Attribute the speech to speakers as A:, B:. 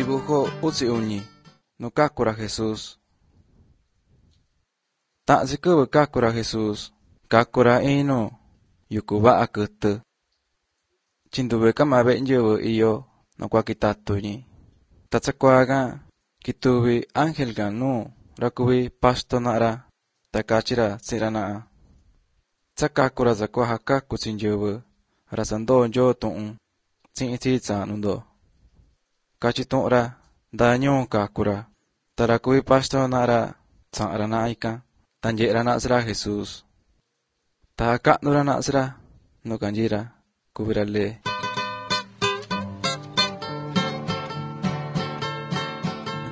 A: Dibujo utsi uñi, no kakura Jesús. Ta zikubu kakura Jesús, kakura ino, yukuba akutu. Chindube kama benjebu iyo, no kwa kitatuñi. Tatsakwaga, kitubi ángel ganu, rakubi pasto nara, takachira tsiranaa. Tsakakura zakwa hakaku tsinjebu, rasando njo tu'un, tsinititsa nundo. Kachitunra, daño kakura, tarakubi pasto nara, tsara naika, tanjera nazra Jesús. Tahakaknura nazra, no kanjira, kubirale.